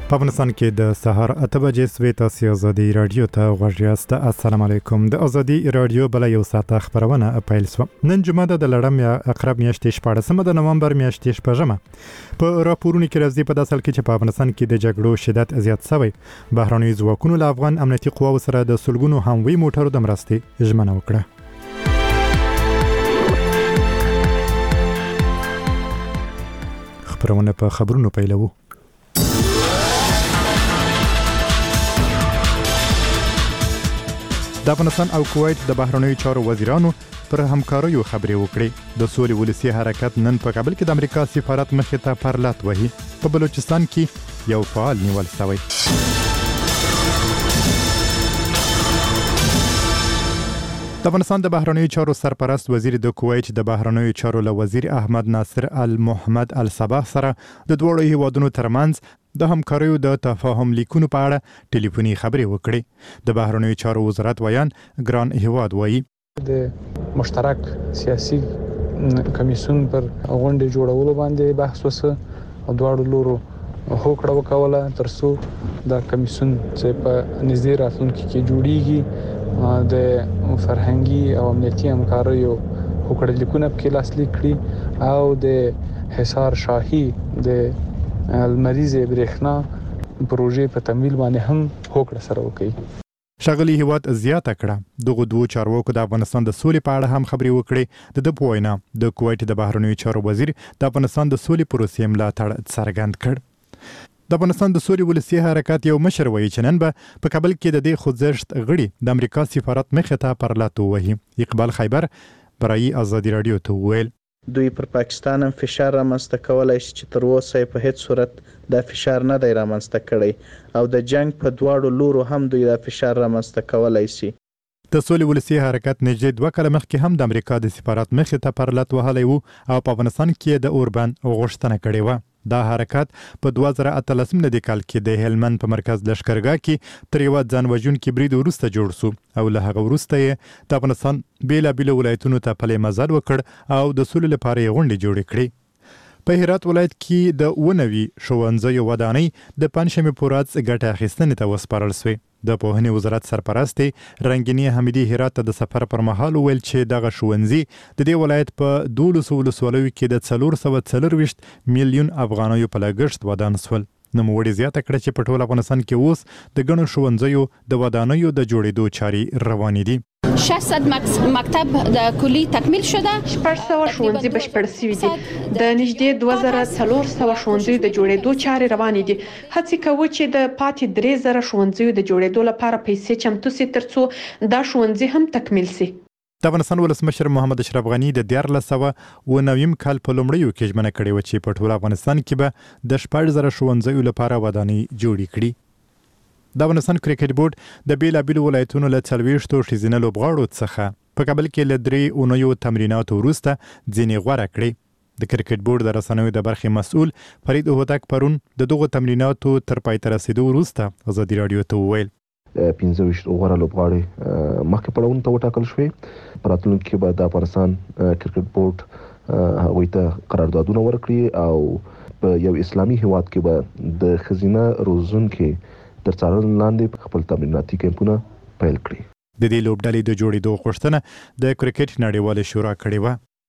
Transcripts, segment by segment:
په افغانستان کې د سهار 8 بجې سوي تاسو ازادي رادیو ته غوږ یاست. السلام علیکم. د ازادي رادیو بل یو ساعته خبرونه پیل شو. نن جمعه د لړم یا اقرب میاشتې 14 د نومبر میاشتې 15 په راپورونو کې راځي په داسل کې چې په افغانستان کې د جګړو شدت زیات شوی. بهراني ځواکونو له افغان امنیتي قواو سره د سلګونو هموي موټرو د مرستې ژمنه وکړه. خبرونه په خبرونو پیلوو. د افغانستان او کویت د بهرنیو چارو وزیرانو پر همکاریو خبرې وکړې. د سولې ولسی حرکت نن په کابل کې د امریکا سفارت مخې ته پرلط وهي. په بلوچستان کې یو فعال نیول شوی. د افغانستان د بهرنیو چارو سرپرست وزیر د کویت د بهرنیو چارو له وزیر احمد ناصر المحمد الصباح سره د دوړو هیوادونو ترمنځ د همکاریو د تفاهم لیکونو په اړه ټلیفوني خبرې وکړې. د بهرنیو چارو وزارت ویان ګران هیواد وایي د مشترک سیاسي کمیسیون پر غونډه جوړولو باندې بحث وسه او دواړو لورو هوکړه وکوله ترڅو د کمیسیون چې په نږدې راتلونکي کې جوړیږي د فرهنګي او امنیتي همکاریو هوکړه لیکونه په لاسلیک کړي او د حصار شاهي د المریض برېښنا پروژې په تمویل باندې هم هوکړه سره وکړي. شغلی هیواد زیاته کړه. دغه دوه چارواکو د افغانستان د سولې په اړه هم خبرې وکړې. د پوینا د کویت د بهرنیو چارو وزیر د افغانستان د سولې پروسې ملاتړ څرګند کړ. د افغانستان د سولې ولسی حرکت یو مشر وایي چې نن به په کابل کې د دې خوځښت غړي د امریکا سفارت مخې ته پرلط وهي. اقبال خیبر برای ازادي رادیو ته ویل دوی پر پاکستان هم فشار رامنځته کولای شي چې تر اوسه په هیڅ صورت دا فشار نه دی رامنځته کړی او د جنگ په دواړو لورو هم دوی دا فشار رامنځته کولای شي. د سولې ولسی حرکت نږدې 2 کاله مخکې هم د امریکا د سفارت مخې ته پرلط وهلی وو او په افغانستان کې د اوربند غوښتنه کړې و. دا حرکت په 2018 ملي کال کې د هلمند په مرکز لشکرګاه کې تر یو ځان وژونکي برید وروسته جوړ شو او له هغه وروسته یې د افغانستان بیلابیل ولایتونو ته پلی مزل وکړ او د سولې لپاره یې غونډې جوړې کړې. په هرات ولایت کې د 90 ښوونځیو ودانۍ د پنځشنبې په ورځ ګټه اخیستنې ته وسپارل شوې. د پوهنې وزارت سرپرست رنگینی حمیدي هرات ته د سفر پر مهال ویل چې دغه ښوونځي د دې ولایت په 12 ولسوالیو کې د 440 میلیون افغانیو په لګښت ودان شول. نوموړي زیاته کړه چې په ټول افغانستان کې اوس د ګڼو ښوونځیو د ودانیو د جوړېدو چارې روانې دي. 600 مکتب د کلی تکمیل شده. 400 ښوونځي بشپړ شوي دي. د نږدې 2400 ښوونځیو د جوړېدو چارې روانې دي. هڅې کوو چې د پاتې 3000 ښوونځیو د جوړېدو لپاره پیسې چمتو سي ترڅو دا ښوونځي هم تکمیل سي. د افغانستان ولسمشر محمد اشرف غنی د 1409 کال په لومړیو کې ژمنه کړې و چې په ټول افغانستان کې به د 10000 ښوونځیو لپاره ودانۍ جوړې کړي. د افغانستان کرکټ بورډ د بیلابیلو ولایتونو له 40 ښځینه لوبغاړو څخه په کابل کې له 3 اونیو تمریناتو وروسته ځینې غوره کړې. د کرکټ بورډ د رسنیو د برخې مسؤل فرید هوتک پرون د دغو تمریناتو تر پای ته رسیدو وروسته ازادي رادیو ته وویل 15 غوره لوبغاړي مخکې پړاوونو ته وټاکل شوې. په راتلونکي کې به د افغانستان کرکټ بورډ هغوی ته قراردادونه ورکړي او په یو اسلامي هیواد کې به د ښځینه روزونکي تر څارنې لاندې خپل تمریناتي کیمپونه پیل کړي. د دې لوبډلې د جوړېدو غوښتنه د کرکټ نړیواله شورا کړې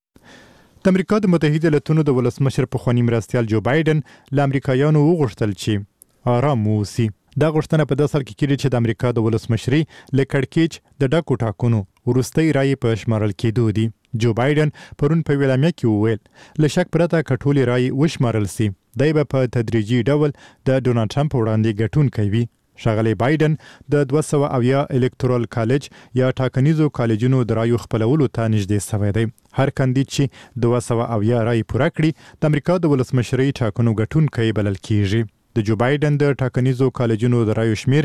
وه. د امریکا د متحده ایالاتونو د ولسمشر پخواني مرستیال جو بایدن له امریکایانو وغوښتل چې آرام واوسي. دا غوښتنه په داسل کې کېږي چې د امریکا د ولسمشري له کړکېچ د ډکو ټاکنو وروستۍ رایې په شمارل کېدو دي. جو بایدن پرون په ویلامیا کې وویل له شک پرته که ټولې رایې وشمارل سي دی به په تدریجي ډول د ډونالډ ټرمپ وړاندې ګټونکی وي. ښاغلی بایدن د 270 الکتورال کالج یا ټاکنیزو کالجونو د رایو خپلولو ته نږدې شوی دی. هر کاندید چې 270 رایې پوره کړي د امریکا د ولسمشرۍ ټاکنو ګټونکی بلل کېږي. د جو بایدن د ټاکنیزو کالجونو د رایو شمیر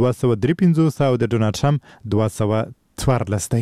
253 او د ډونالډ ټرمپ 214 دی.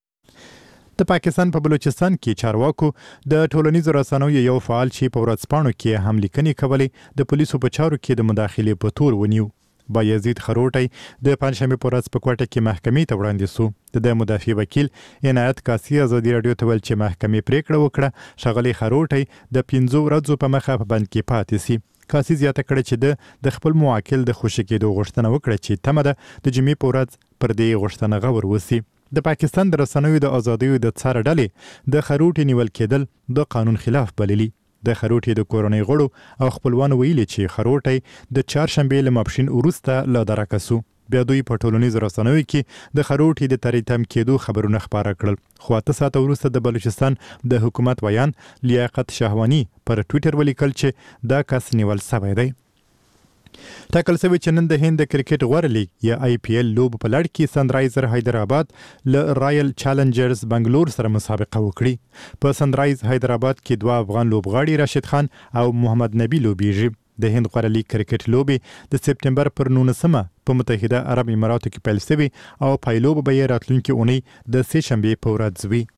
د پاکستان په بلوچستان کې چارواکو د ټولنیزو رسنیو یو فعال چې په ورځپاڼو کې هم لیکنې کولې د پولیسو په چارو کې د مداخلې په تور ونیو. بایزید خروټی د پنځشنبې په ورځ په کوټه کې محکمې ته وړاندې شو. د مدافع وکیل عنایت کاسي ازادي رادیو ته ویل چې محکمې پریکړه وکړه ښاغلی خروټی د 15 ورځو په مخه په بند کې پاتې شي. کاسي زیاته کړه چې د خپل موکل د خوشی کېدو غوښتنه وکړه چې تمه ده د جمعې په ورځ پر دې غوښتنه غور وسی. د پاکستان د رسنیو د ازادیو د څار ډلې د خروټي نیول کېدل د قانون خلاف بللی. د خروټي د کورنۍ غړو او خپلوانو ویلي چې خروټي د چهارشنبې له ماپښین وروسته له درکه سو. بیا دوی په ټولنیزو رسنیو کې د خروټي د تریتم کېدو خبرونه خپاره کړل. خو 8 ساعته وروسته د بلوچستان د حکومت ویان لیاقت شهوانی پر ټوئیټر ولیکل چې دا کس نیول شوی دی. ټاکل شوی چې نن د هند د کرکټ غوړ لیګ یا IPL لوب په لړ کې سنرایزر حیدرآباد له رایل چالنجرز بنگلور سره مسابقه وکړي. په سنرایز حیدرآباد کې 2 افغان لوبغاړي راشد خان او محمد نبی لوبیږي. د هند غوړ لیګ کرکټ لوبې د سپټمبر پر 19 په متحده عرب اماراتو کې پیل شوی او پایلوب به یې راتلونکي اونۍ د سه شنبې په ورځ وي.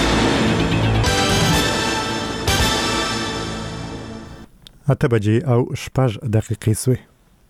8 بجې او 6 دقیقې سوې.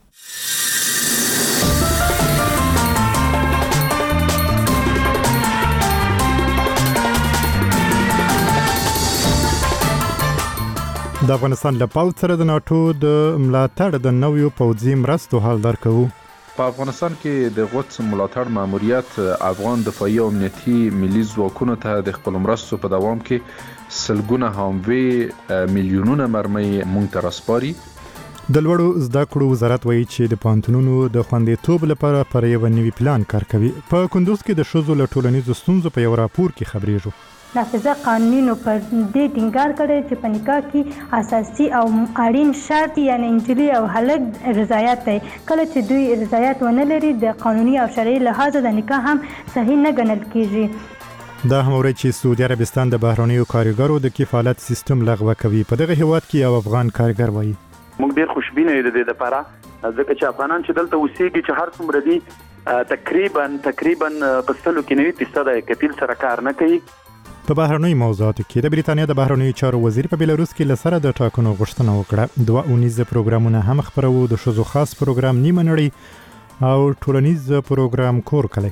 د افغانستان له پوځ سره د ناتو د ملاتړ د نویو پوځي مرستو حال درکوو. په افغانستان کې د غوڅ ملاتړ ماموریت افغان دفاعي او امنیتي ملي ځواکونو ته د خپل مرستو په دوام کې سلګونه هاموي میلیونونه مرمۍ مونږ ته راسپاري. د لوړو زده کړو وزارت وایي چې د پوهنتونونو د خوندیتوب لپاره پر یو نوي پلان کار کوي. په کندوز کې د ښځو له ټولنیزو ستونزو په یو راپور کې خبرېږو. نافذه قانونینو پر دې ټینګار کړی چې په نکاح کې اساسي او اړین شرط یعنی انجلي او هلک رضایت دی. کله چې دوی رضایت ونه لري د قانوني او شرعي لحاظ د نکاح هم صحیح نه ګڼل کیږي. دا هم ورته چې سعودي عربستان د بهرنیو کارګرو د کفالت سیستم لغوه کوي. په دغه هیواد کې یو افغان کارګر وایي موږ ډیر خوشبینه یو د دې لپاره ځکه چې افغانان چې دلته اوسېږي چې هر څومره دي تقریبا په سلو کې 90% کفیل سره کار نه کوي. په بهرنیو موضوعاتو کې د بریتانیا د بهرنیو چارو وزیر په بیلاروس کې لسره د ټاکنو غوښتنه وکړه. 2 اونیز پروګرامونه هم خبرو، د ښځو خاص پروګرام نیمه نړۍ او ټولنیز پروګرام کور کلی.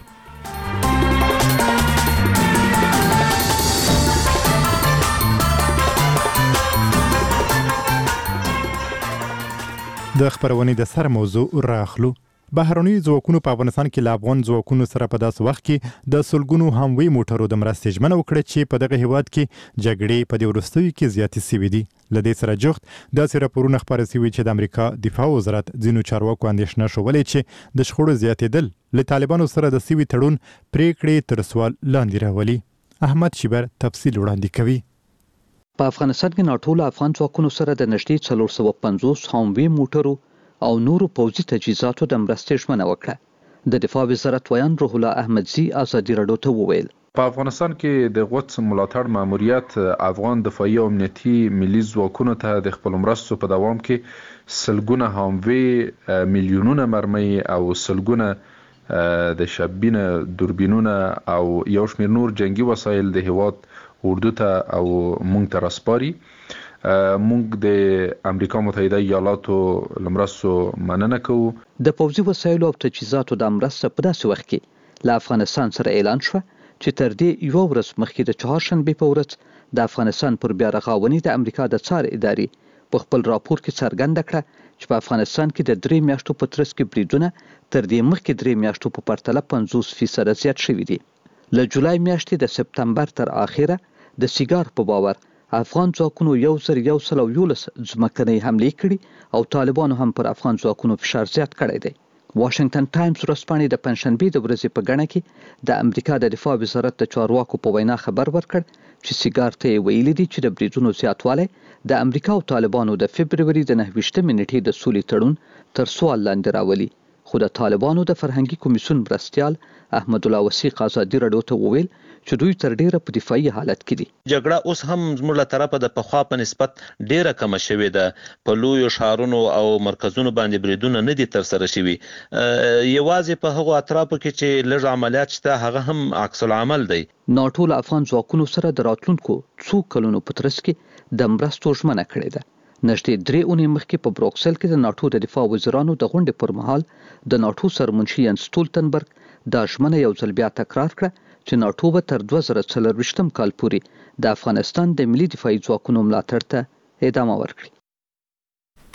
د خبرونې د سر موضوع راخلو. بهرنیو ځواکونو په افغانستان کې له افغان ځواکونو سره په داسې وخت کې د سلګونو هموي موټرو د مرستې ژمنه وکړه چې په دغه هیواد کې جګړې په دې وروستیو کې زیاتې شوې دي. له دې سره جوخت داسې راپورونه خپاره شوي چې د امریکا دفاع وزارت ځینو چارواکو اندېښنه ښودلې چې د شخړو زیاتېدل له طالبانو سره د شوي تړون پریکړې تر سوال لاندې راولي. احمد شیبر تفصیل وړاندې کوي. په افغانستان کې ناټو له افغان ځواکونو سره د نږدې 450 هموي موټرو او نورو پوځي تجهیزاتو د مرستې ژمنه وکړه. د دفاع وزارت ویان روح الله احمدزي ازادي راډیو ته وویل په افغانستان کې د غوڅ ملاتړ ماموریت افغان دفاعي او امنیتي ملي ځواکونو ته د خپل مرستو په دوام کې سلګونه هاموي میلیونونه مرمۍ او سلګونه د شبینه دوربینونه او یو شمېر نور جنگي وسایل د هیواد اردو ته او مونږ ته راسپاري. مونږ د امریکا متحده ایالاتو لمرستو مننه کوو. د پوځي وسایلو او تجهیزاتو د مرسته په داسې وخت کې له افغانستان سره اعلان شو چې تر دې یو ورځ مخکې د چهارشنبې په ورځ د افغانستان پر بیا رغاونې د امریکا د څار ادارې په خپل راپور کې څرګنده کړه چې په افغانستان کې د 3 میاشتو په ترڅ کې بریدونه تر دې مخکې 3 میاشتو په پرتله 50% زیات شوي دي. له جولای میاشتې د سپتمبر تر اخره د سیګار په باور افغان ځواکونو 1111 ځمکنۍ حملې کړي او طالبانو هم پر افغان ځواکونو فشار زیات کړی دی. واشنگټن ټایمز ورځپاڼې د پنځشنبې د ورځې په ګڼه کې د امریکا د دفاع وزارت د چارواکو په وینا خبر ورکړ چې سیګار ته یې ویلي دي چې د بریدونو زیاتوالی د امریکا او طالبانو د فبروري د 9 نیټې د سولې تړون تر سوال لاندې راولي. خو د طالبانو د فرهنګي کمیسیون مرستیال احمد الله وثیق ازادي راډیو ته وویل چې دوی تر ډیره په دفاعي حالت کې دي. جګړه اوس هم زموږ له طرفه د پخوا په نسبت ډیره کمه شوې ده. په لویو ښارونو او مرکزونو باندې بریدونه نه دي ترسره شوي. یوازې په هغو اطرافو کې چې لږ عملیات شته هغه هم عکس العمل دی. ناټو له افغان ځواکونو سره د راتلونکو څو کلونو په ترڅ کې د مرستو ژمنه کړې ده. نږدې 3 اونۍ مخکې په بروکسل کې د ناټو د دفاع وزیرانو د غونډې پر مهال د ناټو سرمنشي ینس سټولتنبرګ دا ژمنه یو ځل بیا تکرار کړه چې ناټو به تر 2024 کال پورې د افغانستان د ملي دفاعي ځواکونو ملاتړ ته ادامه ورکړي.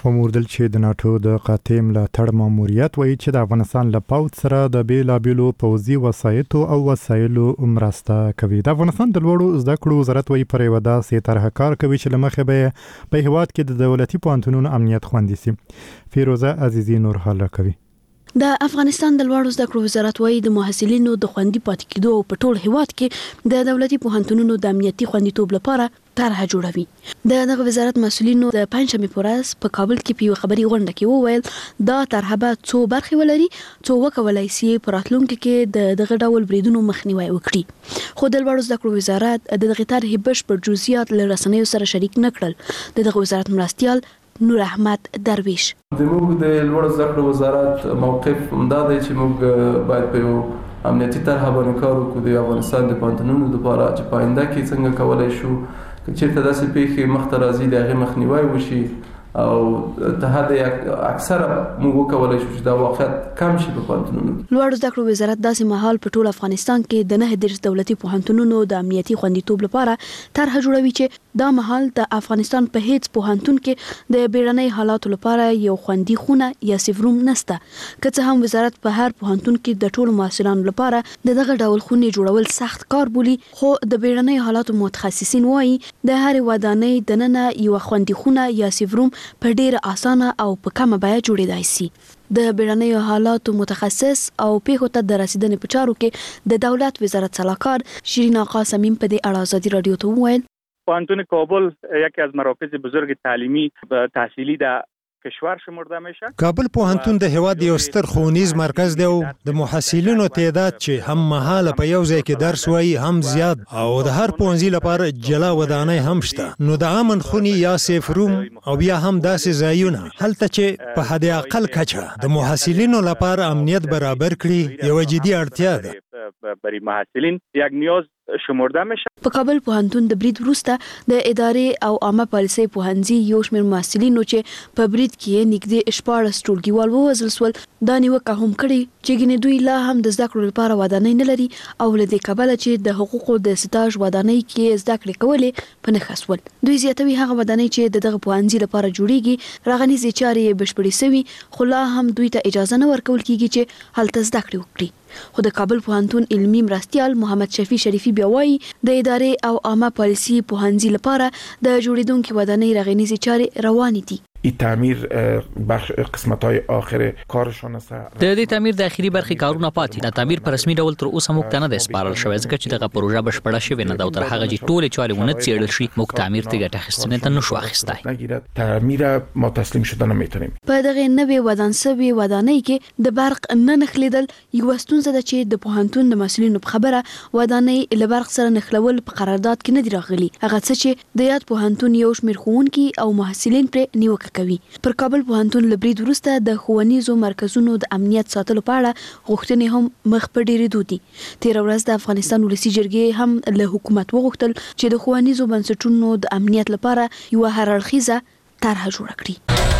وموردل چې د ناتو د قاطع ملاتړ ماموریت وایي چې د افغانستان له پوځ سره د بیلابیلو پوځي وسایطو او وسایلو مرسته کوي. د افغانستان د لوړو زده کړو وزارت وایي پر یوه داسې طرحه کار کوي چې له مخې به په هیواد کې د دولتي پوهنتونونو امنیت خوندي سي. فیروزه عزیزی نور حال راکوي. د افغانستان د لوړو زده کړو وزارت وایي د محصلینو د خوندي پاتې کېدو په ټول هیواد کې د دولتي پوهنتونونو د امنیتي خوندیتوب لپاره طرحه جوړوي. دغه وزارت مسؤلینو د پنځمې په ورځ په کابل کې په خبري غونډه کې وویل دا طرحه به څو برخې ولري څو وکولای شي په راتلونکي کې دغه ډول بریدونو مخنیوي وکړي. خو د لوړو زده کړو وزارت دغه طرحه بشپړ جزئیات له رسنیو سره شریک نه کړل. دغه وزارت مرستيال نور احمد درویش زموږ د لوړو زده کړو وزارت موقف دا دی چې موږ باید په یو امنیتي طرحه باندې کار وکړو د افغانستان د پوهنتونونو لپاره چې په آینده کې څنګه کولای شو چې ته داسې پیښې مخته راځي د هغې مخنیوی وشي او ته حد اکثره موږ وکولای شو چې دا واقعیت کم شي په پوهنتونونو. لوړو زده کړو وزارت داسې مهال په ټول افغانستان کې د 9 دولتي پوهنتونونو د امنیتي خوندیتوب لپاره طرحه جوړوي چې دا مهال د افغانستان په هیڅ پوهنتون کې د بیړنۍ حالاتو لپاره یو خوندي خونه یا سیف روم نشته. که څه هم وزارت په هر پوهنتون کې د ټولو محصلانو لپاره دغه ډول خونې جوړول سخت کار بولي، خو د بیړنۍ حالاتو متخصصین وایي د هر ودانۍ دننه یو خوندي خونه یا سیف روم په ډیره اسانه او په کمه بیه جوړیدای شي. د بیړنیو حالاتو متخصص او پیښو ته د رسیدنې په چارو کې د دولت وزارت سلاکار شیرین آقا صمیم په دې اړه ازادي رادیو ته وویل پوهنتون کابل یکی از مراکز بزرگ تعلیمی و تحصیلی در کشور شمرده میشه. کابل پوهنتون د هیواد یو ستر ښوونیز مرکز دی او د محصلینو تعداد چې هم مهاله په یو ځای کې درس وایي هم زیات او د هر پوهنځي لپاره جلا ودانۍ هم شته. نو د امن خونې یا سیف روم او بیا هم داسې ځایونه هلته چې په حد اقل کچه د محصلینو لپاره امنیت برابر کړي یو جدي اړتیا ده. برای محصلین یک نیاز شمرده میشه. په کابل پوهنتون د برید وروسته د ادارې او عامه پالیسۍ پوهنځي یو شمېر محصلینو چې په برید کې نږدې 14 ټولګیوال ووژل شول دا نیوکه هم کړې چې ګینې دوی لا هم د زده کړو لپاره ودانۍ نه لري او له دې کبله چې د حقوقو د سټاژ ودانۍ کې زده کړې کولې په نښه شول. دوی زیاتوي هغه ودانۍ چې دغه پوهنځي لپاره جوړیږي رغنیزې چارې یې بشپړې شوي خو لا هم دوی ته اجازه نه ورکول کیږي چې هلته زده کړې وکړي. خو د کابل پوهنتون علمي مرستيال محمد شفیع شریفي بیا وایي د ادارې او عامه پالیسي پوهنځي لپاره د جوړیدونکو ودانۍ رغنیزې چارې روانې دي. این تعمیر بخش قسمت‌های آخر کارشون است. د دې تعمیر د اخیری برخې کارونه پاتې د تعمیر په رسمي ډول تر اوسه موږ ته نه د سپارل شوی ځکه چې دغه پروژه بشپړه شوې نه ده او تر هغه چې ټولې چارې ونه څېړل شي موږ تعمیر ته ګټه اخیستنې ته نشو اخیستی. تعمیر ما تسلیم شده نمیتونیم. په دغه نوې ودان سوي ودانۍ کې د برق نه نخلیدل یو ستونزه ده چې د پوهنتون د مسؤلینو په خبره ودانۍ له برق سره نخلول په قرارداد کې نه دی راغلي. هغه څه چې د یاد پوهنتون یو شمېر ښوونکي او محصلین پر نیوکه کوي. پر کابل پوهنتون له برید وروسته د ښوونیزو مرکزونو د امنیت ساتلو په اړه غوښتنې هم مخ په ډیرېدو دي. تېره ورځ د افغانستان ولسي جرګې هم له حکومت وغوښتل چې د ښوونیزو بنسټونو د امنیت لپاره یوه هراړخیزه طرحه جوړه کړي.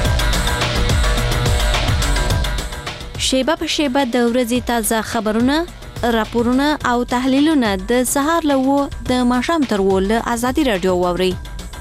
شیبه په شیبه د ورځې تازه خبرونه، راپورونه او تحلیلونه د سهار له 9 د ماښام تر 10 له ازادي رادیو واورئ.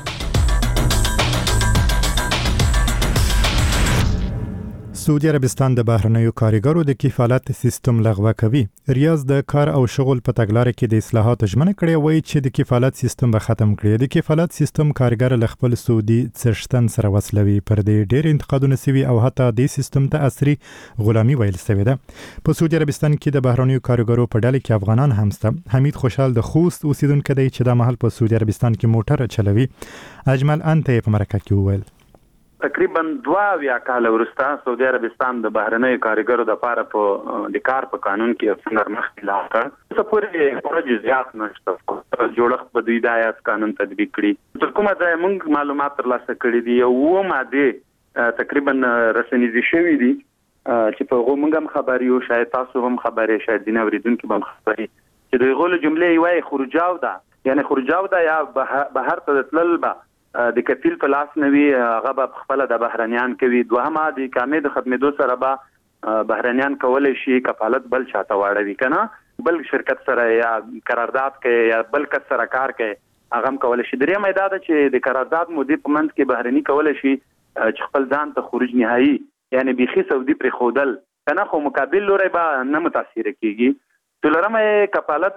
سعودي عربستان د بهرنیو کارګرو د کفالت سیستم لغوه کوي. ریاض د کار او شغل په تګلارې کې د اصلاحاتو ژمنه کړې وایي چې د کفالت سیستم به ختم کړي. د کفالت سیستم کارګر له خپل سعودي څښتن سره وصلوي. پر دې ډېر انتقادونه سوي او حتی د سیستم ته عصري غلامي ویل سوي ده. په سعودي عربستان کې د بهرنیو کارګرو په ډله کې افغانان هم شته. حمید خوشحال د خوست اوسیدونکی دی چې د محل په سعودي عربستان کې موټر چلوي. اجمل انته په مرکه کې وویل تقریبا 2 کاله وروسته سعودي عربستان د بهرنیو کارګرو د لپاره په د کار په قانون کې څنګه مخکې لاړ کړ. څه پورې جزئیات نشته. جوړښت په دوی د آیات قانون تطبیق کړي. تر کومه ځای موږ معلومات ترلاسه کړي دي او ماده تقریبا رسنیزي شوي دي چې په هغه موږ هم خبر یو شاید تاسو هم خبرې شاید دین اوریدونکو هم خبرې چې د غول جملې وایي خروجاو ده یعنی خروجاو ده یا بهر ته تلل به د کفیل په لاس نوي هغه په خپل د بهرنیان کوي. دوهمه د اقامې د ختمېدو سره به بهرنیان کولای شي کفالت بل چاته واړوي کنه بل شرکت سره یا قرارداد کوي یا بل کس سره کار کوي هغه هم کولای شي. درېمه دا ده چې د قرارداد مودې په منځ کې بهرني کولای شي چې خپل ځان ته خروج نهایی یعنی بيخي سعودي پر خودل کنه خو مقابل لوري به نه متاثر کیږي. څلورمه کفالت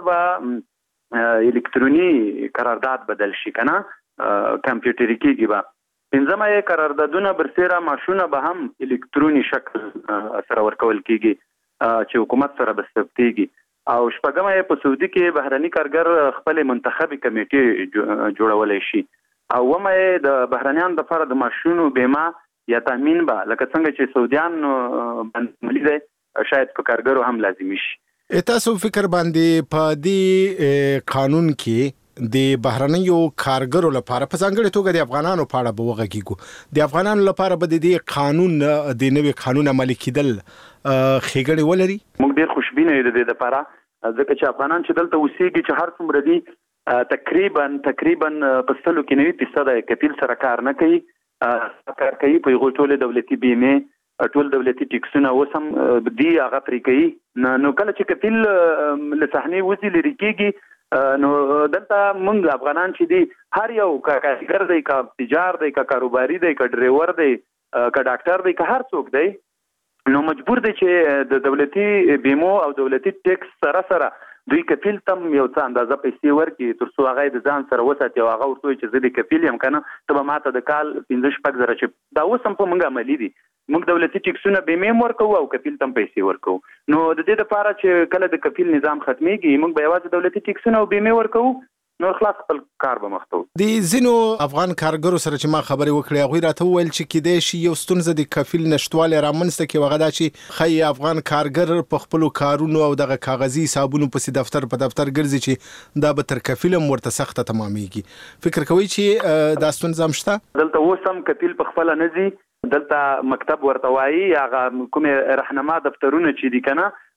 به الکتروني قرارداد بدل شي کنه کمپیوټري کیږي به. پنځمه قراردادونه برسره ماشونه به هم الکتروني شکل سره ورکول کیږي چې حکومت سره بسپتيږي. او شپږمه په سعودي کې بهرني کارګر خپل منتخبي کمیټې جوړولای شي. او ومه د بهرنیان د فرد ماشونو بیمه یا تامین به لکه څنګه چې سعودیان باندې دی شاید په کارګرو هم لازمي شي. تاسو فکر باندې په دې قانون کې د بهرنیو کارګرو لپاره په ځانګړي توګه د افغانانو په اړه به وغږیږو. د افغانانو لپاره به د دې قانون د نوي قانون عملي کېدل ښېګڼې ولري. موږ ډېر خوشبینه یو د دې لپاره ځکه چې افغانان چې دلته اوسېږي چې هر څومره دي تقریبا په 90% کفیل سره کار نه کوي. کار کوي په یو ټول دولتي بیمه ټول دولتي ټیکسونه اوسم دی هغه پرې کوي. نو کله چې کفیل له صحنې وځي لري کېږي نو دلته موږ افغانان چې دي هر یو کارګر دی کا تجار دی کا کاروباري دی کا ډرایور دی کا ډاکټر دی کا هر څوک دی نو مجبور دی چې د دولتي بیمو او دولتي ټیکس سره دوی کفیل تم یو څه اندازه پیسې ورکړي تر څو هغه د ځان سره وساتي او هغه ورته چې زه د کفیل یم کنه ته به ماته د کال 15 زره چې دا اوس هم په موږ عملي دي. موږ دولتي ټیکسونه بیمه ورکو او کفیل تم پیسې ورکو. نو د دې لپاره چې کله د کفیل نظام ختميږي موږ به یوازې دولتي ټیکسونه او بیمه ورکو نو خلاص خپل کار به مخته. د زینو افغان کارګرو سره چې ما خبرې وکړې هغه راته وویل چې کېدای شي یو ستونزه د کفیل نشټواله رامنځته کې وغدا چې خی افغان کارګر په خپل کارونو او دغه کاغذي حسابونو په دفتر ګرځي چې دا به تر کفیلم ورته سخته تمامېږي. فکر کوي چې دا ستونزه مشته دلته اوسم کفیل په خپل نزي دلته مکتب ورته وایي هغه کومه رهنما دفترونه چې دي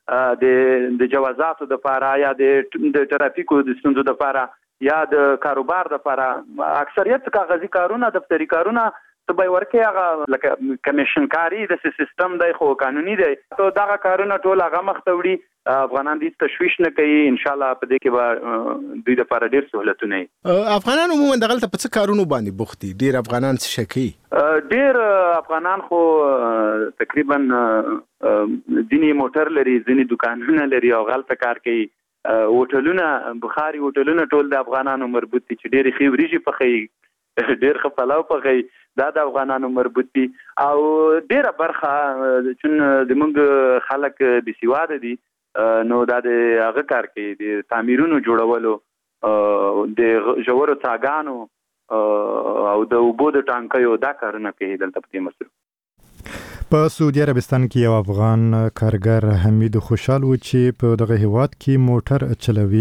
کنه د جوازاتو د لپاره یا د ترافیکو د ستونزو د لپاره یا د کاروبار د لپاره اکثریت کاغذي کارونه دفتری کارونه ته به ورکه هغه لکه کمیشن کاری د سیستم د خو قانوني دی ته دا کارونه ټول هغه مختوري افغانان دې تشویش نه کوي ان شاء الله په دې کې به دوی د لپاره ډیر سہولتونه افغانان عموما دغه ته په څه کارونه باندې بوختي ډیر افغانان څه شکی ډیر افغانان خو تقریبا ځینې موټر لري ځینې دکانونه لري او غلطه کار کوي. هوټلونه بخاري هوټلونه ټول د افغانانو مربوط دي چې ډېر خيوريږي پخې ډېر خپلاو پخې دا د افغانانو مربوط دي او ډېره برخه چې د موږ خلک د سیواده دي نو دا د هغه کار کوي د تعمیرونو جوړولو د جوړو څاګانو او د اوبو د ټانکیو دا کارونه کوي دلته په مصر. په سعودي عربستان کې یو افغان کارګر حمید خوشحال و چې په دغه هیواد کې موټر چلوي.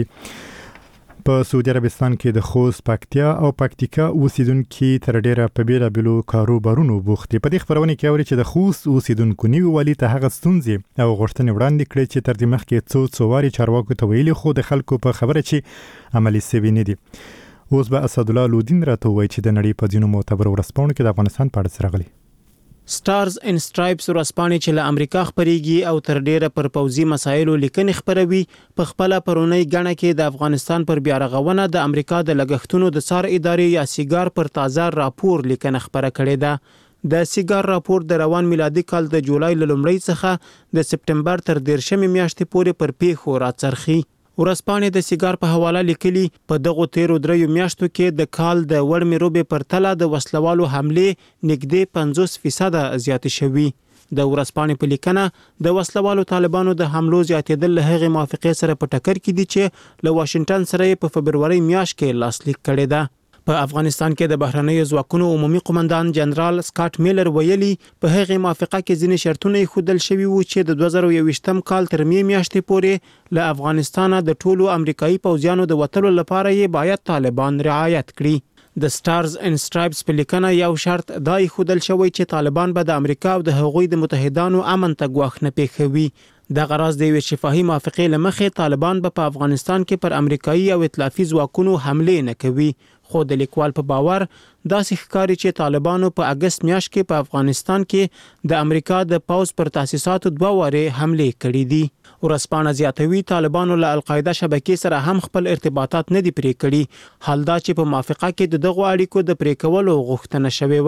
په سعودي عربستان کې د خوست پکتیا او پکتیکا اوسیدونکو تر ډیره په بیلابلو کاروبارونو بوخت دي. په دې خبرونه کې اوري چې د خوست اوسیدونکو نیو والی ته هغه ستونزې او غوښتنې وړاندې کړې چې تر دې مخکې څو واري چارواکو ته ویلي خو د خلکو په خبره چې عملي سوي نه دي. اوس به اسد الله لودین راته وایي چې د نړۍ په ځینو معتبر ورځپاڼو کې د افغانستان په اړه راغلي. سټارز ان سټرایپس ورځپاڼې چې له امریکا خبريږي او تر ډیره پر پوځي مسایلو لیکنې خبروي په خپل پرونی غاڼه کې د افغانستان پر بیا رغونه د امریکا د لګښتونو د څار ادارې یا سیګار پر تازه راپور لیکنه خبره کړې ده. د سیګار راپور د روان میلادي کال د جولای لومړۍ څخه د سپټمبر تر 13 میاشتې پورې پر پیښو راڅرخي. ورځپاڼې د سیګار په حواله لیکلي په دغه 13 میاشتو کې د کال د وړمې روبې پر تله د وسلوالو حمله نږدې 50% زیات شوي. د ورځپاڼې په لیکنه د وسلوالو طالبانو د حملو زیاتېدل له هغې موافقې سره په ټکر کې دي چې له واشنگټن سره په فبروري میاشت کې لاسلیک کړی ده. په افغانستان کې د بهرنیو ځواکونو عمومي قومندان جنرال سکاټ میلر ویلي په هغه موافقه کې ځینې شرطونه خودل شوي وو چې د 2021م کال تر میاشتې پورې له افغانستان د ټولو امریکایي پوځیانو د وټلو لپاره یې باید طالبان رعایت کړي. د سټارز ان سټرایپس په لیکنه یو شرط دای خودل شوی چې طالبان به د امریکا او د هغوی د متحدانو امن ته ګواښ نه پیښوي. د غرض د یو شفاهي موافقې لمخې طالبان به په افغانستان کې پر امریکایي او ائتلافي ځواکونو حمله نه کوي. خو د لیکوال په باور داسې ښکاري چې طالبانو په اگست میاشت کې په افغانستان کې د امریکا د پوځ پر تاسیساتو 2 واره حمله کړې دي. ورځپاڼه زیاتوي طالبانو له القاعده شبکې سره هم خپل ارتباطات نه دي پرې کړي. حال دا چې په موافقه کې د دغه اړیکو د پرې کولو غوښتنه شوې و.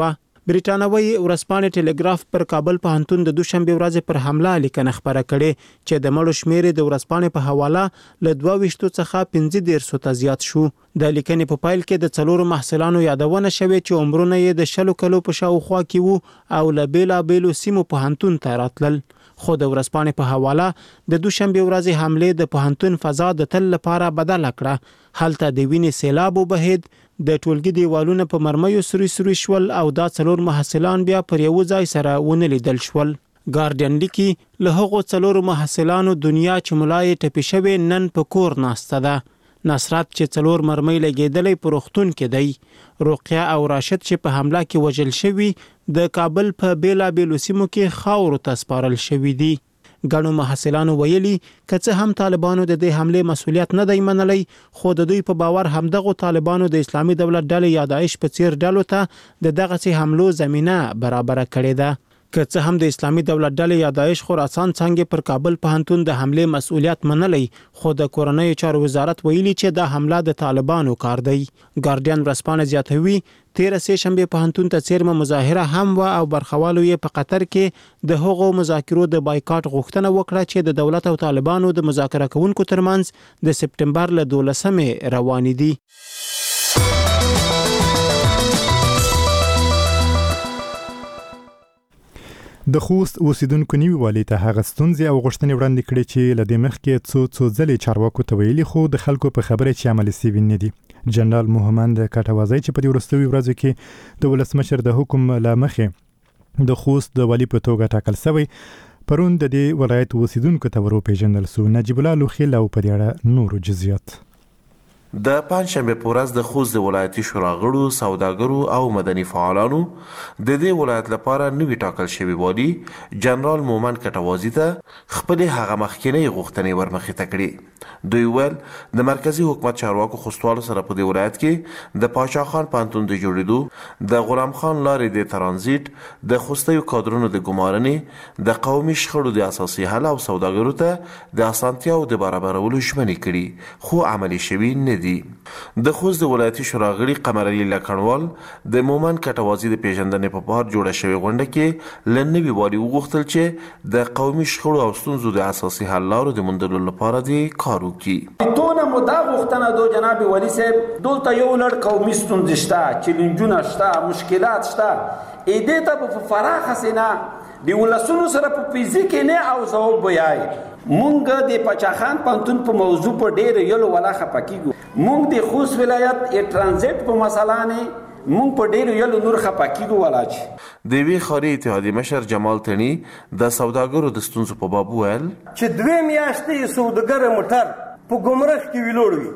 بریټانوي ورځپاڼې ټلګراف پر کابل پوهنتون د دوشنبه ورځې پر حمله لیکنه خبره کړې چې د مړو شمیر د ورځپاڼې په حواله له 22 څخه 15 ته زیات شو. د لیکنې په پایل کې د 4 محصلانو یادونه شوې چې عمرونه یې د 10 کلو په شاوخوا کې وو او له بیلابیلو سیمو پوهنتون ته راتلل. خو د ورځپاڼې په حواله د دوشنبه ورځې حمله د پوهنتون فضا د تل لپاره بدل کړه. هلته د وینې سیلاب وبهید، د ټولګي دیوالونه په مرمیو سری شول او دا 4 محصلان بیا پر یو ځای سره ونه لیدل شول. ګارډین لیکي له هغو 4 محصلانو دنیا چې ملای ټپي شوی نن په کور ناسته ده. نصرت چې 4 مرمۍ لګېدلې په روغتون کې دی. رقیه او راشد چې په حمله کې وژل شوي د کابل په بیلابیلو سیمو کې خاورو ته سپارل شوي دي. ګڼو محصلانو ویلي که څه هم طالبانو د دې حمله مسؤلیت نه دی منلی، خو د دوی په باور همدغه طالبانو د اسلامي دولت ډلې یا داعش په څیر ډلو ته د دغه حملو زمينه برابر کړې ده. که څه هم د اسلامي دولت ډلې یا داعش خراسان څنګه پر کابل پوهنتون د حمله مسؤلیت منلی، خو د کورنۍ چارو وزارت ویلي چې دا حمله د طالبانو کار دی. ګارډین ورځپاڼه زیاتوي 13 شنبه پوهنتون ته څیرمه مظاهره هم و او برخوالو یې په قطر کې د هغو مذاکرو د بایکاټ غوښتنه وکړه چې د دولت او طالبانو د مذاکره کوونکو ترمنځ د سپټمبر له 12 روان دي. د خوست اوسیدونکو نیوي والی ته هغه ستونزې او غوښتنې وړاندې کړې چې لدې مخکې څو ځلې چارواکو ته ویلي، خو د خلکو په خبره چې عملي سوي نه دي. جنرال محمد کټوازی چې په دې وروستیو ورځو کې د ولسمشر د حکم له مخې د خوست د والی په توګه ټاکل شوی، پرون د دې ولایت اوسیدونکو ته وروپېژندل شو. نجیب الله لوخیل او په دې اړه نورو جزئیات. د پنځشنبه په ورځ د خوست د ولایتي شورا غړو، سوداګرو او مدني فعالانو د دې ولایت لپاره نوی ټاکل شوی والی جنرال مومن کټوازی ته خپل هغه مخکینی غوښتنې ورمخې ته کړې. دوی ویل د مرکزی حکومت چارواکو خوستوالو سره په دې ولایت کې د پاشا خان پوهنتون د جوړېدو، د غلام خان لارې د ترانزیت، د خوستیو کادرونو د ګمارنې، د قومي شخړو د اساسي حل او سوداګرو ته د اسانتیاو د برابرولو ژمنې کړي، خو عملي شوي نه دي. د خوست د ولایتي شورا غړي قمر علي لکنوال د مومن کټوازی د پیژندنې په پار جوړه شوې غونډه کې لنوي والی وغوښتل چې د قومي شخړو او ستونزو د اساسي حل لارو د موندلو لپاره د کار وکړي. دونه مدا غوښتنه دو جناب ولی صاحب دلته یو لړ قومي ستونزې شته، چیلنجونه شته، مشکلات شته، دې ته په فراخه سینه د ولسونو سره په فزیک نه او ځواب وایي. مونږ د پاچاخان پوهنتون په موضوع په ډېر یلو ولا خپکیږو. مونږ د خوست ولایت ټرانزیت په مسله نه مونږ په ډېر یلو نور خپکیږو ولا چې د وی خاري اتحادیه مشر جمال تنی د سوداګرو د ستونزو په باب ویل چې 2 میاشتې سوداګر موټر په ګمرک کې ویلوړوي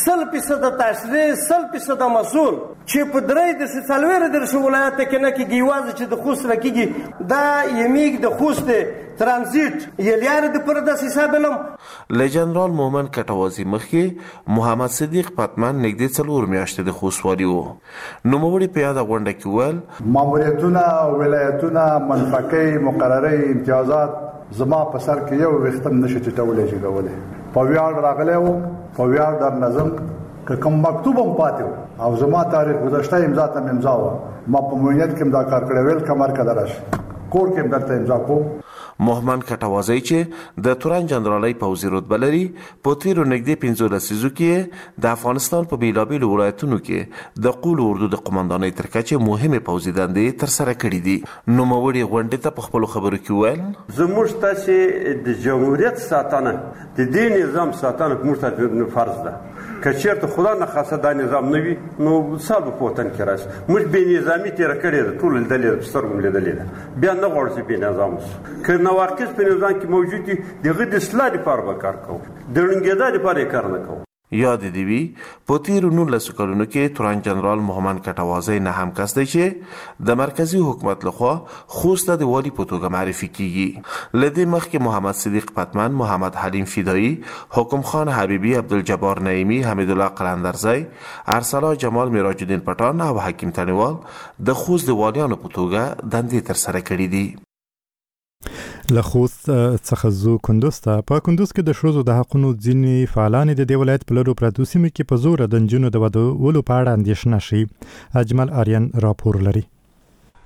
100% تشریح 100% مسؤل چې په درې د سالویر در ولایت کې نه کېږي، واځي چې د خوست راکېږي دا یمیګ د خوست ترانزیت یلیار د پردا حساب لم له جنرال مومن کټوازی مخکې محمد صدیق پتمن نږدې 4 میاشتې د خوست والی وو. نوموړي په یاد غونډه کې ویل ماموریتونه، ولایتونه، منفقې، مقررې، امتیازات زما په سر کې یو وختم نشي ټولې جوړولې. په ویاړ راغلی وو، په ویاړ در نظم که کوم مکتوب هم پاتې او زما تاریخ گذشته امضا ته امضا و، ما په موینت کې امضا کار کړی ویل کمر کې درش کور کې درته امضا کو. محمد کټوازی چې د توران جنرالۍ پوځي رتبه لري، په تیرو نږدې 15 لسیزو کې د افغانستان په بیلابیلو ولایتونو کې د قول اردو د قومندانۍ تر کچې مهمه پوځي دندې ترسره کړې دي. نوموړي غونډې ته په خپلو خبرو کې ویل زموږ ته چې د جمهوریت ساتنه د دې نظام ساتنه موږ ته فرض ده. که چېرته خدا نه خاصه دا نظام نه وي نو سال به په وطن کې راشي. موږ بې نظامي تېره کړې ده، ټول لیدلې ده، په سترګو مو لیدلې ده. بیا نه غواړو چې بې نظام اوسو. که نواقص په نظام کې موجود دي د هغه د اصلاح لپاره به کار کوو، د ړنګېدا لپاره یې کار نه کوو. یاد دی وی په تیرو 19 کلونو کې توران جنرال محمد کټوازی نه هم کس دی چې د مرکزی حکومت لخوا خوست د والی په توګه معرفي کیږي. لدې مخکې محمد صدیق پتمن، محمد حلیم فدایی، حکم خان حبیبی، عبدالجبار نعیمی، حمید الله قلندرزی، ارسلا جمال، میراج الدین پټان او حکیم تنیوال د خوست د والیانو په توګه دندې ترسره کړې دي. له خوست څخه زو کندوز ته. په کندوز کې د ښځو د حقونو ځینې فعالان د دې ولایت په لرو پرتو سیمو کې په زوره د نجونو د ودولو په اړه اندېښنه ښیي. اجمل آریان راپور لري.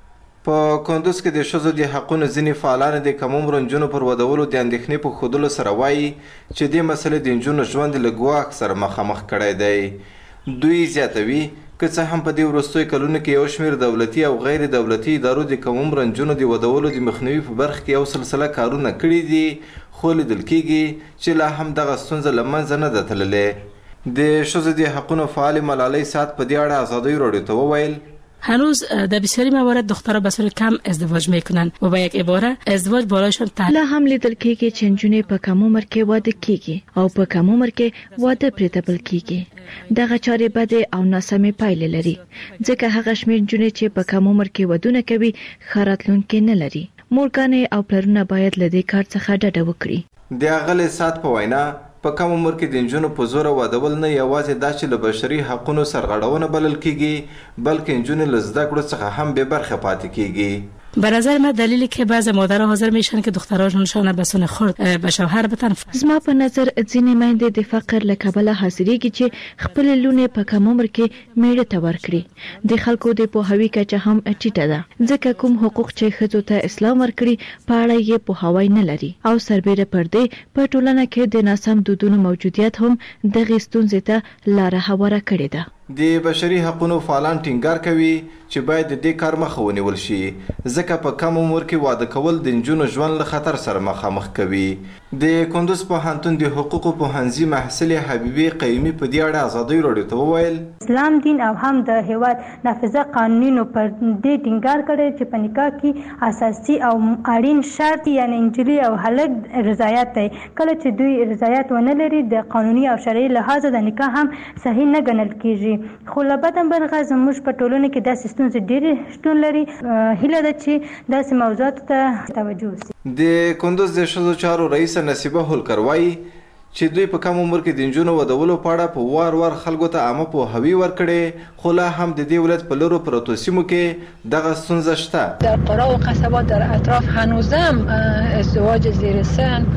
په کندوز کې د ښځو د حقونو ځینې فعالان د کم عمره نجونو پر ودولو د اندېښنې په ښودلو سره وایي چې دې مسلې د نجونو ژوند له ګواښ سره مخامخ کړی دی. دوی زیاتوي که څه هم په دې وروستیو کلونو کې یو شمېر دولتي او غیر دولتي ادارو د کم عمره نجونو د ودولو د مخنیوي په برخه کې یو سلسله کارونه کړي دي، خو لیدل کېږي چې لا هم دغه ستونزه له منځه نه ده تللې. د ښځو د حقونو فعال ملالۍ سعد په دې اړه ازادۍ راډیو ته وویل هنوز در بسیاری موارد دخترها به صورت کم ازدواج میکنن و با یک عباره ازدواج بالایشان لا هم لیدل کېږي چې نجونې په کم عمر کې واده کیږي او په کم عمر کې واده پرېتبل کیږي. دغه چارې بده او ناسمې پایلې لري ځکه هغه شمېر نجونې چې په کم عمر کې ودونه کوي ښه راتلونکی نه لري. مورګانې او پلرونه باید له دې کار څخه ډډه وکړي. د اغلې سات په وینا په کم عمر کې د نجونو په زوره وادول نه یوازې دا چې له بشري حقونو سرغړونه بلل کیږي بلکې نجونې له زده کړو څخه هم بې برخې پاتې کیږي. به نظر من دلیلی که بعضی مادرها حاضر میشن که دختراشون به سن خرد به شوهر بتن. زما په نظر ځینې میندې د فقر له کبله حاضرېږي چې خپل لونې په کم عمر کې میړه ته ورکړي. د خلکو د پوهاوي کچه هم ټیټه ده ځکه کوم حقوق چې ښځو ته اسلام ورکړي په اړه یې پوهاوی نه لري او سربیره پر دې په ټولنه کې د ناسم دودونو موجودیت هم دغه ستونزې ته لاره هواره کړې ده. د بشري حقوقو فعالان ټینګار کوي چې باید د دې کار مخه ونیول شي ځکه په کم عمر کې واده کول د نجونو ژوند له خطر سره مخامخ کوي. د کندوز پوهنتون د حقوقو پوهنځي محصلې حبیبي قیمي په دې اړه ازادۍ راډیو ته وویل اسلام دین او هم د هیواد نافذه قانونونو پر دې ټینګار کړی چې په نکاح کې اساسي او اړین شرط یعنی انجلي او هلک رضایت دی. کله چې دوی رضایت ونه لري د قانوني او شرعي لحاظ د نکاح هم صحیح نه ګڼل کیږي. خو له بده مرغه زموږ په ټولنه کې داسې ستونزې ډېرې شتون لري. هیله ده چې داسې موضوعاتو ته توجه وشي. د کندوز د ښځو چارو رئیسه نصیبه هولکر وایي چې دوی په کم عمر کې د نجونو ودولو په اړه په وار خلکو ته عامه پوهاوی ورکړي خو لا هم د دې ولایت په لرو پرتو سیمو کې دغه ستونزه شته. در قرا و قصبات در اطراف هنوزم ازدواج زیر سن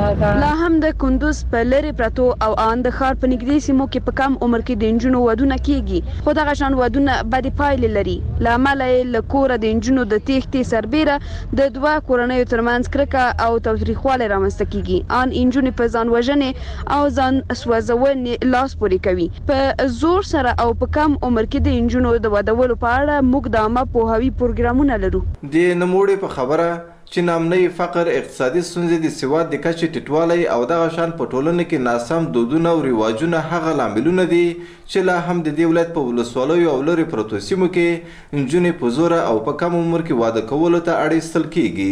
لا هم د کندوز په لری پرتو او ان د ښار په نږدې سیمو کې په کم عمر کې د نجونو ودونه کیږي خو دغه شان ودونه بدې پایلې لري. لامل یې له کوره د نجونو د تېښتې سربیره د دوه کورنیو ترمنځ کرکه او تاوتریخوالی رامنځته کیږي. ان نجونې په ځان وژنې او ځان سوځونې لاس پورې کوي. په زور سره او په کم عمر کې د نجونو د ودولو په اړه موږ د عامه پوهاوي پروګرامونه لرو. د نوموړي په خبره چې نامنۍ فقر، اقتصادي ستونزې، د سواد د کچې ټیټوالی او دغه شان په ټولنه کې ناسم دودونه او رواجونه هغه لاملونه دي چې لا هم د دې ولایت په ولسوالیو او لرې پرتو سیمو کې نجونې په زوره او په کم عمر کې واده کولو ته اړ ایستل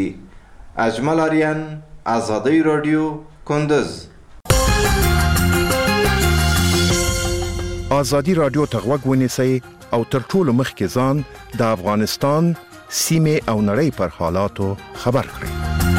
کیږي. اجمل آریان، ازادۍ راډیو، کندوز. ازادي راډیو ته غوږ ونیسئ او تر ټولو مخکې ځان د افغانستان سیمه او نړۍ پر حالاتو خبر کړئ.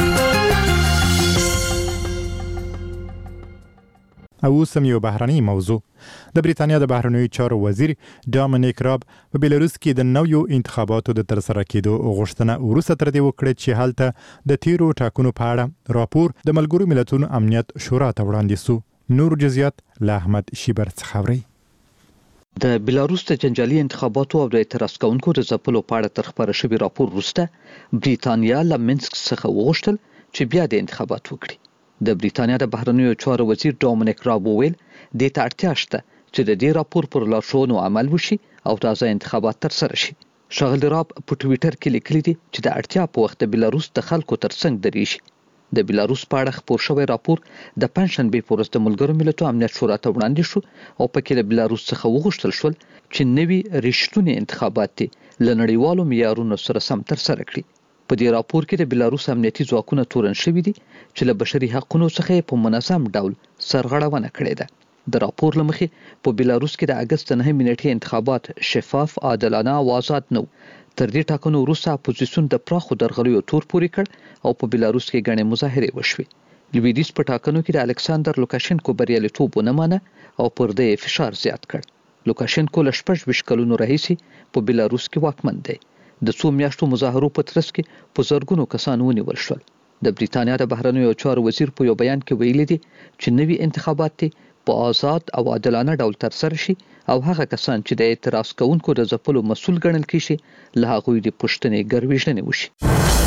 او اوس هم یو بهرنۍ موضوع. د بریتانیا د بهرنیو چارو وزیر ډامینیک راب په بیلاروس کې د نویو انتخاباتو د ترسره کېدو غوښتنه وروسته تر دې وکړه چې هلته د تیرو ټاکنو په اړه راپور د ملګرو ملتونو امنیت شورا ته وړاندې سو. نور جزئیات له احمد شیبر څخه اورئ. د بیلاروس د جنجالي انتخاباتو او د اعتراض کوونکو د ځپلو په اړه تر خپاره شوي راپور وروسته بریتانیا له منسک څخه وغوښتل چې بیا د انتخابات وکړي. د بریتانیا د بهرنیو چارو وزیر ډامینیک راب وویل دې ته اړتیا شته چې د دې راپور پر لارښوونو عمل وشي او تازه انتخابات ترسره شي. ښاغلي راب په ټویټر کې لیکلي دي چې د اړتیا په وخت د بیلاروس د خلکو ترڅنګ درېږي. د بیلاروس په اړه خپور شوی راپور د پنځشنبې په ورځ د ملګرو ملتونو امنیت شورا ته وړاندې شو او پکې له بیلاروس څخه وغوښتل شول چې نوي رښتونی انتخابات دي له نړیوالو معیارونو سره سم ترسره کړي. په دې راپور کې د بیلاروس امنیتي ځواکونه تورن شوي دي چې له بشري حقونو څخه په منظم ډول سرغړونه کړې ده. د راپور له مخې په بیلاروس کې د اګست 9 نیټې انتخابات شفاف، عادلانه او آزاد نه و. تر دې ټاکنو وروسته اپوزیسیون د پراخو درغلیو تور پورې کړ او په بیلاروس کې ګڼې مظاهرې وشوې. لویدیځ په ټاکنو کې د الکساندر لوکاشینکو بریالیتوب ونه مانه او پر دې فشار زیات کړ. لوکاشینکو له 26 کلونو راهیسې په بیلاروس کې واکمن دی. د څو میاشتو مظاهرو په ترڅ کې په زرګونو کسان ونیول شول. د بریتانیا د بهرنیو چارو وزیر په یو بیان کې ویلي دي چې نوي انتخابات په آزاد او عادلانه ډول ترسره شي او هغه کسان چې د اعتراض کوونکو د ځپلو مسؤل ګڼل کیږي له هغوی د پوښتنې ګرویژنې وشي.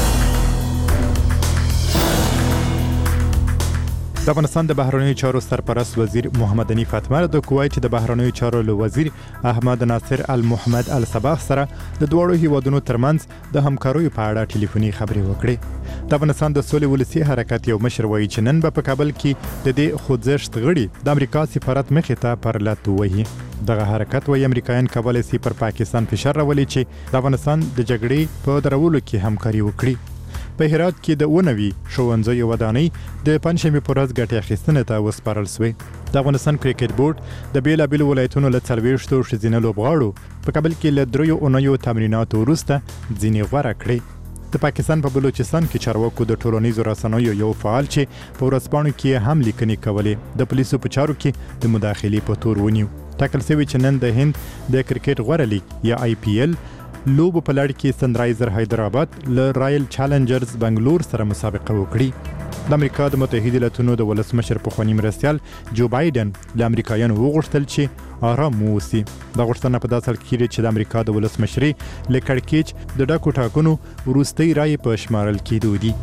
د افغانستان د بهرنیو چارو سرپرست وزیر محمد حنیف اتمر د کویت د بهرنیو چارو وزیر احمد ناصر المحمد الصباح سره د دوړو هیوادونو ترمنځ د همکاریو په اړه ټلیفوني خبرې وکړې. د افغانستان د سولې ولسی حرکت یو مشر وایي چې نن په کابل کې د دې خوځښت غړي د امریکا سفارت مخې ته پر لټ وهي. دغه حرکت وایي امریکایان کولای شي پر پاکستان فشار راولي چې د افغانستان د جګړې په درولو کې همکاري وکړي. په هرات کې د اونوي ښوونځیو ودانۍ د پنځمې په ورځ ګټې اخیستنې ته وسپارل شوې. د افغانستان کرکټ بورډ د بیلابیلو ولایتونو له 40 ښځینه لوبغاړو په کابل کې له 3 اونیو تمریناتو وروسته ځینې غوره کړې. د پاکستان په بلوچستان کې چارواکو د ټولنیزو رسنیو یو فعال چې په ورځپاڼو کې هم لیکنې کولې د پولیسو په چارو کې د مداخلې په تور ونیو. ټاکل شوی چې نن د هند د کرکټ غوره لیګ یا IPL لوبو په لړ کې سنرایزر حیدرآباد له رایل چالنجرز بنگلور سره مسابقه وکړي. د امریکا د متحده ایالاتونو د ولسمشر پخوانی مرستیال جو بایدن له امریکایانو وغوښتل چې آرام واوسي. دا غوښتنه په داسې حال کې چې د امریکا د ولسمشرۍ له کړکېچ د ډاکو ټاکنو وروستۍ رایې په شمارل کېدو دي.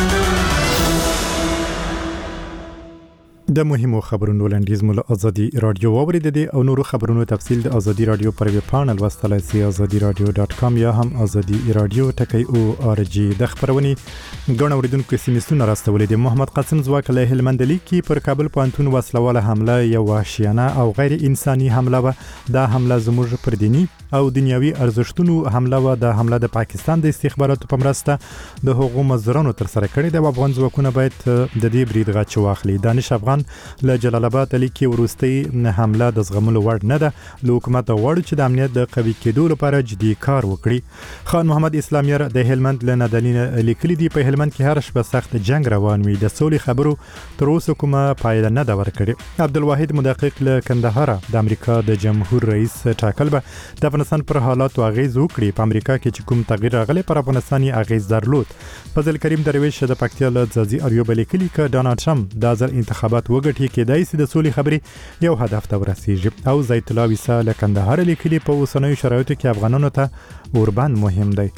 د مهمو خبرونو لنډیز مول ازادي رادیو واوریدل دي او نورو خبرونو تفصیل د ازادي رادیو پر ویب پاڼه لوستلای شئ azadiradio.com یا هم ازادي رادیو ټکی.org. د خبرونې غون اوریدونکو سیمستون راستولې دي. محمد قاسم ځواک له هلمند لیکي پر کابل پانتون وسلواله حمله یو وحشیانه او غیر انساني حمله و. دا حمله زموږ پر دینی او دنیوي ارزښتونو حمله و. د حمله د پاکستان د استخباراتو په مرسته د حقوقو مزدورانو تر سره کړې ده. افغان ځواکونه باید د دې برید غچ واخلي. دانش افغان له جلال آباد لیکي وروستۍ حمله د زغملو وړ نه ده. له حکومت غواړي چې د امنیت د قوي کېدو لپاره جدي کار وکړي. خان محمد اسلامیر د هلمند له ندلینه لیکلي دي په هلمند کې هر شپه سخت جنگ روان وي. د سولې خبرو تر اوسه کومه پایله نه ده ورکړې. عبدالواحد مدقق له کندهار د امریکا د جمهور رئیس ټاکل به د افغانستان پر حالاتو اغیز وکړي. په امریکا کې چې کوم تغییر راغلی پر افغانستان اغیز درلود. فضل کریم درویش د پکتیا له ځاځي اریوب لیکلي ک ډونالډ ټرمپ د ځل انتخابات وګټي کېدای شي د سولې خبرې یو هدف ته ورسیږي. او زید الله ویسا له کندهار لیکلي په اوسنیو شرایطو کې افغانانو ته اوربند مهم دی.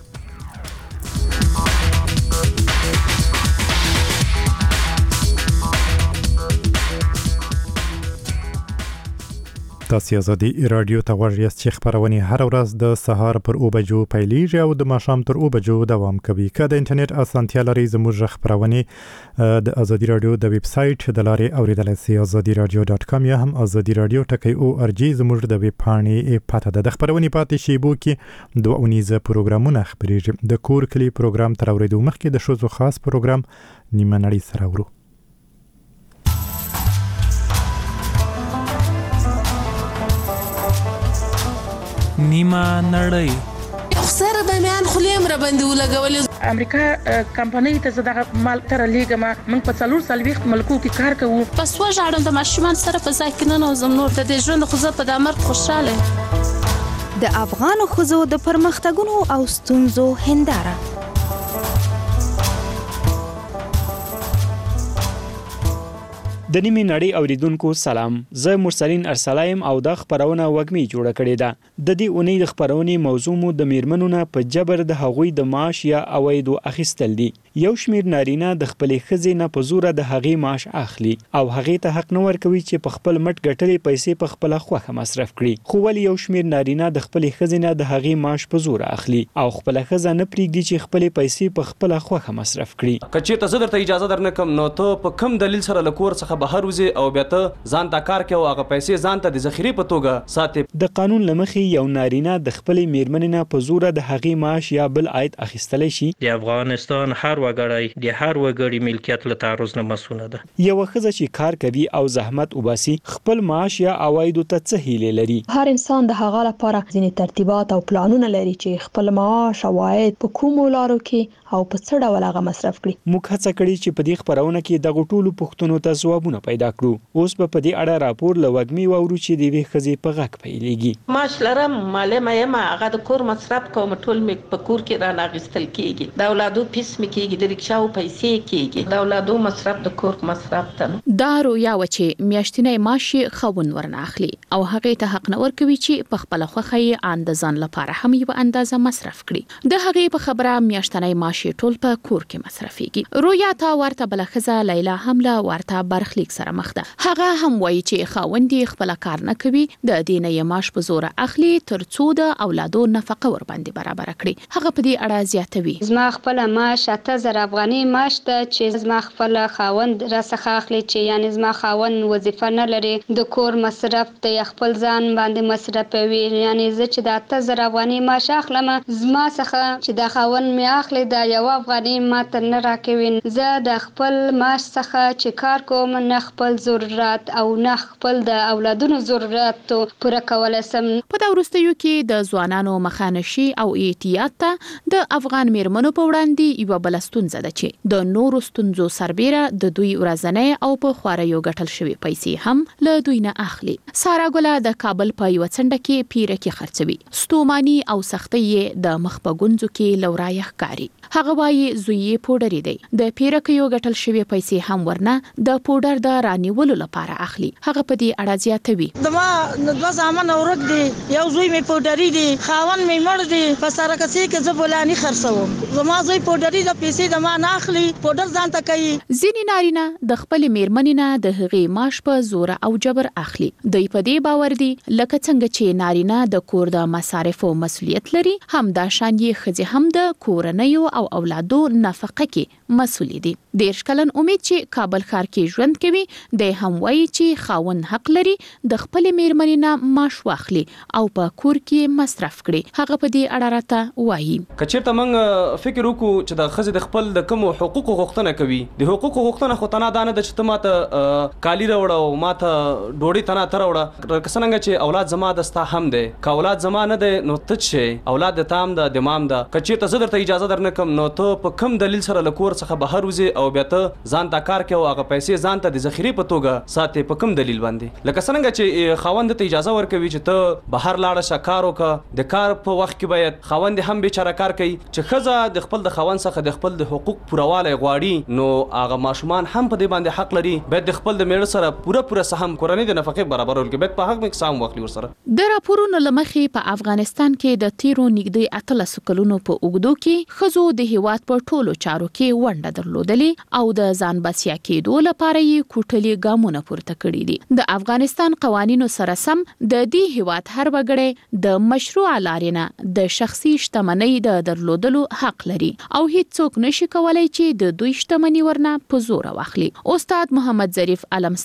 تاسو ازادي رادیو ته غوږ چې خبرونه هر ورځ د سهار پر 9 بجو پیلېږي او د ماښام تر 9 بجو دوام کوي. که د انټرنیټ اسانتیا لري زموږ خبرونه د ازادي رادیو د ویب سټ د لارې اوریدلای شئ azadiradio.com یا هم azadiradio.org زموږ د ویب پاڼې پته ده. د خبرونه پاتې شیبو کې دوه اونیزه پروګرامونه خبرېږي. د کور کلی پروګرام تر اوریدو مخکې د شوزو خاص پروګرام نیمه نړۍ سره ورو. نیمه نړۍ خسر به میان خلیم را باندې ولګول. امریکا کمپنۍ ته زده مال تر لیګما من په 440 ملکو کې کار کوو. پس وژاړم د ماشومان سره په ځای کې نه نوزم نور د دې ژوند خو زه په دامر خوشاله. د افغان خزو د پرمختګونو او ستونزو هنداره. د نیمه نړۍ اوریدونکو سلام. زه مرسلین ارسلایم او د خبرونه وګمی جوړه کړې ده. د دې اونۍ د خبرونې موضوع مو د میرمنو نه په جبر د هغوی د معاش یا عوایدو اخیستل دي. یو شمیر نارینه د خپلې ښځې نه په زوره د هغې معاش اخلي او هغې ته حق نه ورکوي چې په خپل مټ ګټلې پیسې په خپله خوښه مصرف کړي. خو ولې یو شمیر نارینه د خپلې ښځې نه د هغې معاش په زوره اخلي او خپله ښځه نه پرېږدي چې خپلې پیسې په خپله خوښه مصرف کړي. که چېرته زه درته اجازه درنه کم نو ته په کم دلیل سره له کور څخه بهر وځې او بیا ته ځان ته کار کوي او هغه پیسې ځان ته د ذخیرې په توګه ساتي. د قانون له مخې یو نارینه د خپلې میرمنې نه په زوره د هغې معاش یا بل عاید اخیستلی شي. د افغانستان هر وګړی د هر وګړي ملکیت له تعرض نه مسؤله ده. یوه ښځه چې کار کوي او زحمت وباسي خپل معاش یا عوایدو ته څه هیلې لري؟ هر انسان د هغه لپاره ځینې ترتیبات او پلانونه لري چې خپل معاش او عواید په کومو لارو کې او په څه ډول هغه مصرف کړي. موږ هڅه کړې چې په دې خبرونه کې دغه ټولو پوښتنو ته ځوابونه پیدا کړو. اوس په دې اړه راپور له وګمي واورو چې د یوې ښځې په غږ پیلېږي. معاش لرم، معلمه یم، هغه د کور مصرف کوم، ټول مې په کور کې رانه اخیستل کېږي. د اولادو فیس مې کېږي، کېږي د ریکشاو پیسې کېږي د اولادو مصرف د کور مصرف ته دا رویا و چې میاشتنی معاش خاوند ورنه اخلي او هغه ته حق نه ورکوي چې په خپل خوخه یې اندازان لپاره هم یو اندازه مصرف کړي د هغه په خبره میاشتنی معاش ټول په کور کې مصرفيږي رویا ته ورته بلخزه لیلا هم له ورته برخلیک سره مخ ده هغه هم وایي چې خاوند خپل کار نه کوي د دینه یې معاش په زور اخلي ترڅو د اولادو نفقه ور باندې برابر کړي هغه په دې اړه زیاتوي زما خپل معاش 8000 افغاني معاش ته چې زما خپل خاوند راڅخه اخلي چې یعنی زما خاوند وظیفه نه لري د کور مصرف ته خپل ځان باندې مصرفوي یعنی زه چې د 8000 افغاني معاش اخلم زما څخه چې د خاوند می اخلي د 1 افغاني ماته نه راکوي زه د خپل معاش څخه چې کار کوم نه خپل ضرورت او نه خپل د اولادونو ضرورت پوره کولای سم په دا وروستیو کې د ځوانانو مخانشي او احتیاط ته د افغان میرمنو په وړاندې یو بل ستونزه ده چې د نورو ستونزو سربېره د دوی ورځنۍ او په خواریو ګټل شوی پیسې هم له دوی نه اخلي سارا ګله د کابل په یو څنډه کې پیره کې خرڅوي ستوماني او سختي د مخ په ګونځو کې لورایه ښکاری هغه وايي زوی پودری دی د پیره کې یو ګټل شوی پیسې هم ورنه د پودر د رانیولو لپاره اخلي هغه په دې اړه زیاتوي دما د زامن اورک دی یو زوی می پودری دی خاون می مړ دی په سره کسي کې زه بولانی خرڅوم زما زوی پودری د پیسې د ما نه اخلي پودر ځان ته کوي ځینې نارینه د خپل میرمنې نه د هغې معاش په زور او جبر اخلي دوی په دې باور دي لکه څنګه چې نارینه د کور د مصارفو مسؤلیت لري هم دا شان یې ښځې هم د کورنیو او اولادو نفقه کې مسؤل دي دیرش کلن امید چې کابل ښار کې ژوند کوي د هم وایي چې خاوند حق لري د خپل میرمنې نه معاش واخلي او په کور کې مصرف کړي هغه په دې اړه راته وایي کچېرته موږ فکر وکړو چې د ښځې د خپل د کوم حقوقو غوښتنه کوي د حقوقو غوښتنه خو تنه دانه د چې ته ماته کالی راوړه او ماته ډوډۍ تنه تر وړه څنګه چې اولاد زما د ستا هم دی که اولاد زما نه دی نو ته چې اولاد د تام د دمام ده کچېرته زه درته اجازه درنه کوم نو ته په کم دلیل سره له کور څخه بهر وځې او بیا ته ځان ته کار کوي او هغه پیسې ځان ته د ذخیرې په توګه ساتې په کم دلیل باندې لکه څنګه چې خاوند ته اجازه ورکوي چې ته بهر لاړه شه کار وکړه د کار په وخت کې باید خاوند هم بیچاره کار کوي چې ښځه د خپل د خاوند څخه د خپل د حقوق پوروالی غواړي نو هغه ماشومان هم په دې باندې حق لري باید د خپل د میړه سره پوره سهم کورنۍ د نفقې برابرول کې باید په حق کې سهم واخلي ورسره د راپورونو له مخې په افغانستان کې د تیرو نږدې 18 کلونو په اوږدو کې ښځو د هیواد په ټولو چارو کې ونډه درلودلې او د ځان بسیا کېدو لپاره یې کوټلي ګامونه پورته کړي دي د افغانستان قوانینو سره سم د دې هیواد هر وګړی د مشروع لارې نه د شخصي شتمنۍ د درلودلو حق لري او هیڅوک نشي کولای چې د دوی شتمنۍ ورنه په زور واخلي استاد محمد ظریف علم